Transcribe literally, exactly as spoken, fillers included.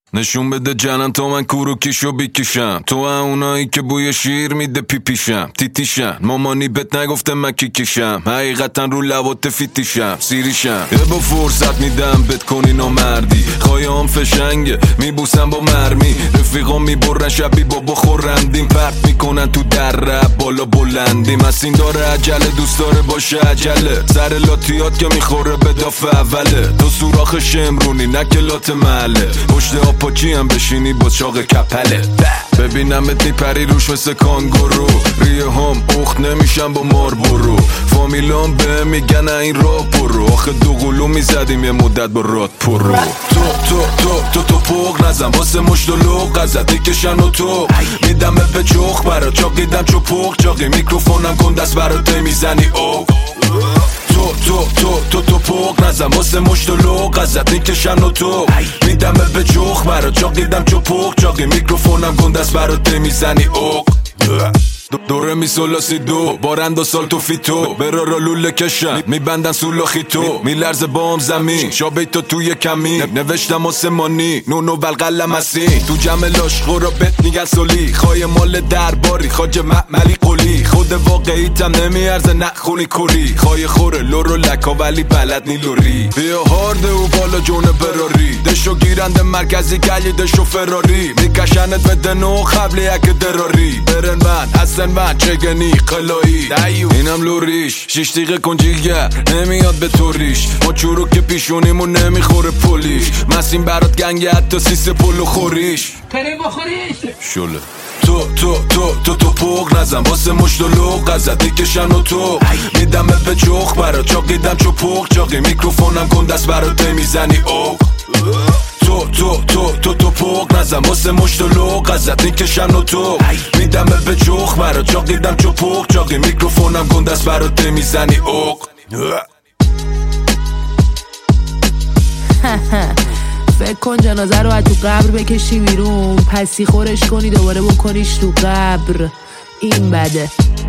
نشون بده جنم تا من کوروکیشو بیکشم، تو اونایی که بوی شیر میده پیپیشم، تیتیشم مامانی بهت نگفته من کیکشم، حقیقتا رو لبات فیتیشم سیریشم، یه با فرصت میدم بهت کنی نامردی، خواهیام فشنگه میبوسم با مرمی، رفیقام میبرن شبی بابا خورندیم، پرت میکنن تو در رب بالا بلندیم، اسین داره عجله دوست داره باشه عجله، سر لاتیات که میخوره به داف اوله، تو سوراخ شمرونی نکلات محله، پشت آپاچی هم بشینی با چاق کپله، ببینمت میپری روش مثل کانگورو، ریه هم اخت نمیشم با مار برو، فامیلام به میگن این راه برو، آخه دو قلو میزدیم یه مدت با راد پرو، تو تو تو تو تو پوق نزن واسه مشت و لوق ازت میکشن و تو میدمه به چوخ برا چاقیدم چو پوق چاقی میکروفونم کن دست برات میزنی او تو تو تو تو تو پوق نزن واسه مشت و لوق ازت میکشن و تو میدمه به چوخ برا چاقیدم چو پوق چاقی میکروفونم کن دست برات میزنی او دوره می سولاسی دو بارند و سال تو فیتو برا را لوله کشن میبندن سولاخی تو میلرز بام زمین شابه تو توی کمین نوشتم آسمانی نونو بلقلم هستی تو جمع لاشقو را بهت میگن سولی خواهی مال درباری خاج معملی قولی خود واقعیتم نمیارزه نخونی کوری خواهی خوره لورو لکا ولی بلد نی لوری بیا هارده و بالا جون براری دشو گیرنده مرکزی گلی دشو فراری میکشنت به دنو خبلی اک دراری برن من اصلا من چگنی قلایی اینم لوریش شیش دیگه کنجیگر نمیاد به توریش ما چورو که پیشونیمون نمیخوره پولیش مسیم برات گنگه حتی سیس پولو خوریش کریم بخوریش شله تو تو تو تو تو پوق نزن واسه مشت و لوق ازت میکشن و تو میدمه به چوخ برا چاقیدم چو پوق چاقی میکروفونم کن دست برات میزنی اوق تو تو تو تو تو پوق نزن واسه مشت و لوق ازت میکشن و تو میدمه به چوخ برا چاقیدم چو پوق چاقی میکروفونم کن دست برات میزنی اوق فکر کن جنازه رو از تو قبر بکشی بیرون پسی خورش کنی دوباره بکنیش تو قبر این بده